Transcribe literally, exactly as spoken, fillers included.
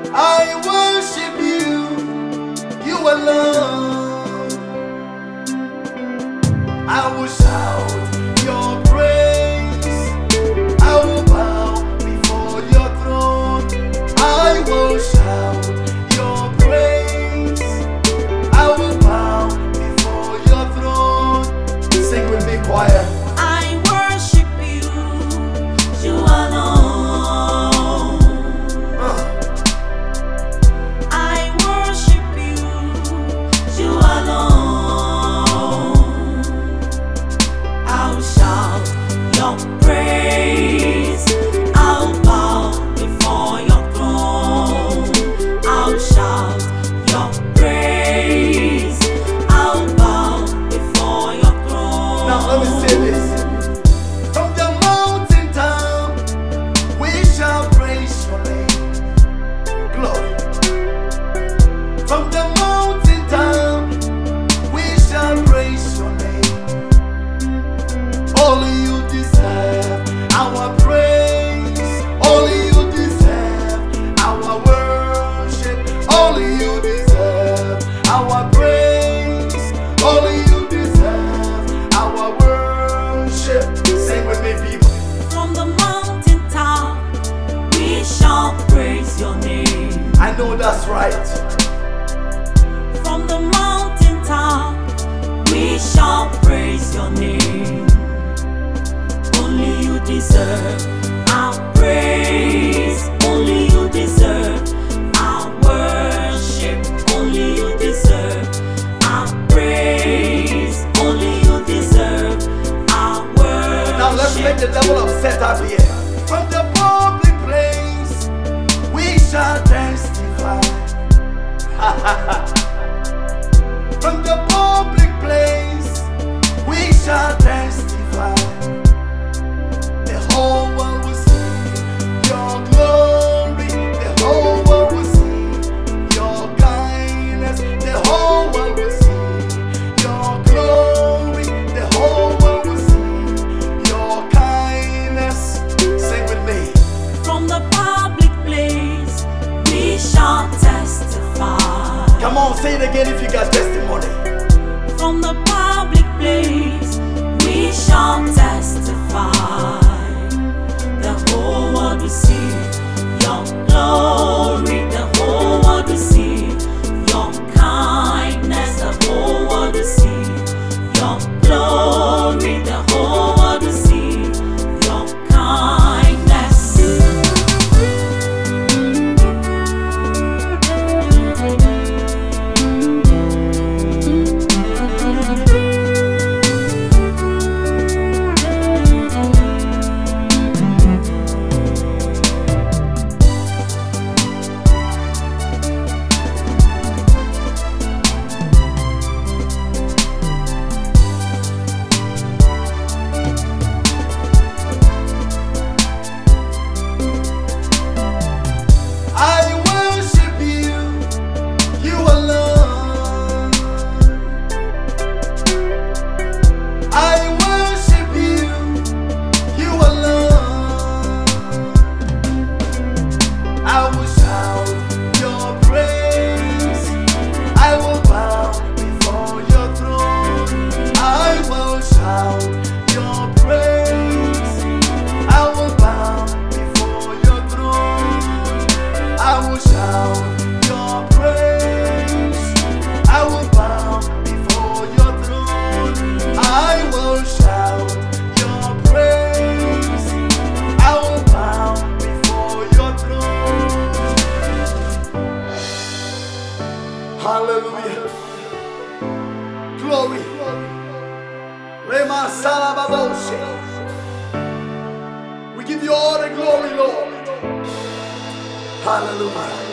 I worship you, you alone. I will shout your praise. I will bow before your throne. I will shout your praise. I will bow before your throne. Sing with me, choir. I worship you, you alone. Uh. I worship you, you alone. I'll shout your praise. I'll bow before your throne. I'll shout your praise. I'll bow before your throne. Now let me say this. From the mountain top, we shall praise your name. Glory. From the mountain top, we shall praise your name. Only you deserve our praise. Only you deserve our worship. Only you deserve our praise. Only you deserve our worship. Sing with me, people. From the mountain top, we shall praise your name. I know that's right. From the mountain top, we shall praise your name. Only you deserve our praise. Only you deserve our worship. Only you deserve our praise. Only you deserve our worship. Now let's make the devil upset up here. From the public place, we shall testify. From the public place, we shall testify. The whole world will see your glory. The whole world will see your kindness. The whole world will see your glory. The whole world will see your kindness. Sing with me. From the public place, we shall testify. Come on, say it again if you got testimony. From the public place, we shall testify. The whole world will see your glory. The whole world will see your kindness. The whole world will see your glory. The whole world will see your kindness. I worship you, you alone. I worship you, you alone. I will shout your praise. I will bow before your throne. I will shout your praise. I will bow before your throne. I will shout your praise. I will bow before your throne. I will shout your praise. I will bow before your throne. Hallelujah. Glory. Rema Salababoshe. We give you all the glory, Lord. Hallelujah.